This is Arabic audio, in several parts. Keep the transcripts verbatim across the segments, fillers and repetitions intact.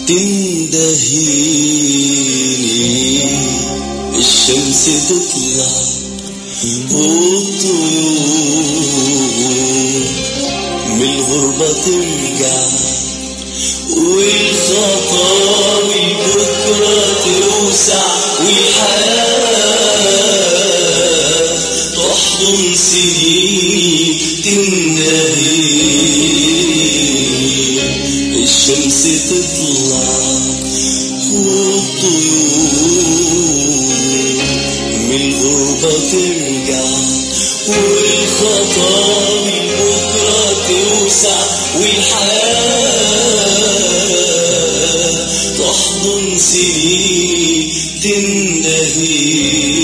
تندهيني الشمس تطلع والطيور من الغربة ترجع والخطاوي بكرة توسع والحياة تحضن سنين تندهيني الشمس تطلع والطيور من الغربة ترجع والخطاوي بكرة توسع والحياة تحضن سنين تندهيني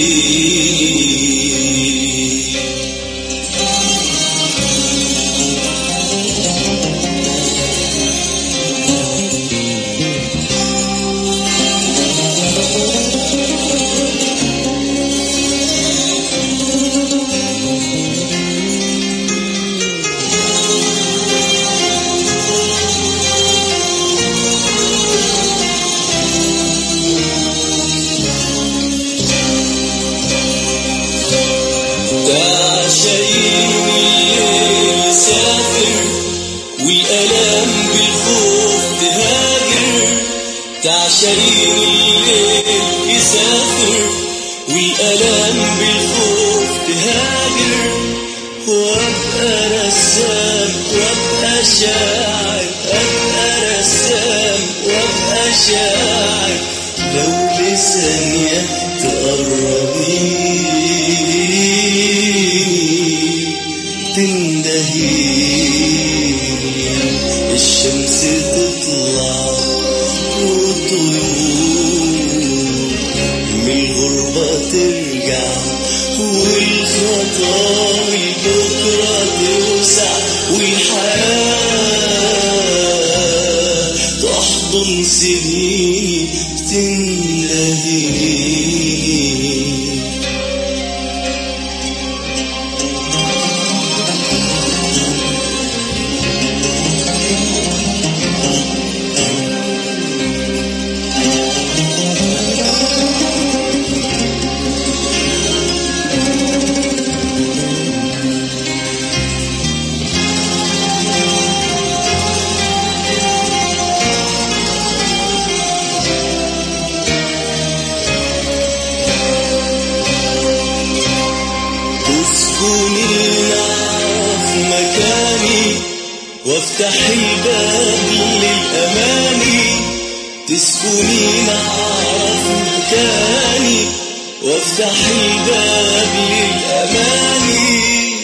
تعشقين الليل يسافر والألم بالخوف تهاجر وابقى رسام وابقى شاعر ابقى رسام وابقى شاعر لو لثانية تقربيني تندهيني الشمس تطلع من الغربة ترجع والخطاوي بكرة توسع والحياة تحضن سنين تندهيني وافتح الباب للأماني تسكني نعرف مكاني وافتح الباب للأماني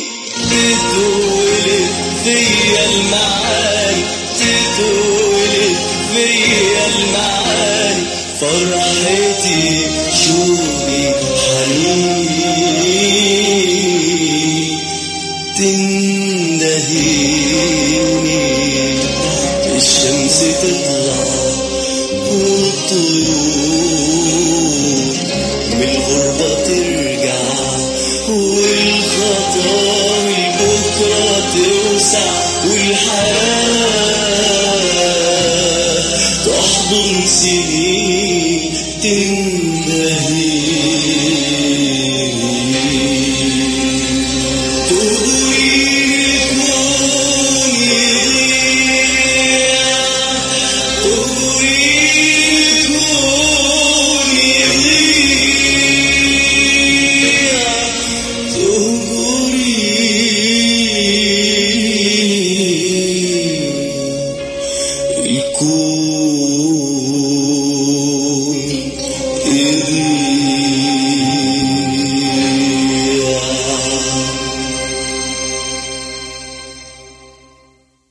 تتولد فيا المعاني تتولد فيا المعاني فرحتي شوقي حنيني تندهيني الشمس تطلع والطيور